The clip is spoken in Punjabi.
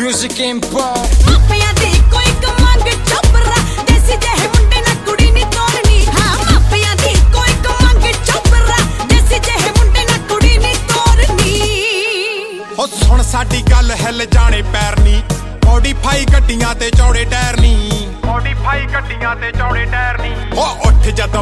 Music Empire ਮਾਪਿਆਂ ਦੀ ਕੋਈ ਕਮੰਗ ਚੋਪਰਾ ਦੇਸੀ ਜਿਹੇ ਮੁੰਡੇ ਨਾਲ ਕੁੜੀ ਨਹੀਂ ਤੋਰਨੀ ਹਾਂ ਮਾਪਿਆਂ ਦੀ ਕੋਈ ਕਮੰਗ ਚੋਪਰਾ ਦੇਸੀ ਜਿਹੇ ਮੁੰਡੇ ਨਾਲ ਕੁੜੀ ਨਹੀਂ ਤੋਰਨੀ ਹੋ ਸੁਣ ਸਾਡੀ ਗੱਲ ਹਿੱਲ ਜਾਣੇ ਪੈਰ ਨੀ ਮੋਡੀਫਾਈ ਗੱਡੀਆਂ ਤੇ ਚੌੜੇ ਟਾਇਰ ਨੀ ਮੋਡੀਫਾਈ ਗੱਡੀਆਂ ਤੇ ਚੌੜੇ ਟਾਇਰ ਨੀ ਹੋ ਉੱਠ ਜਦੋਂ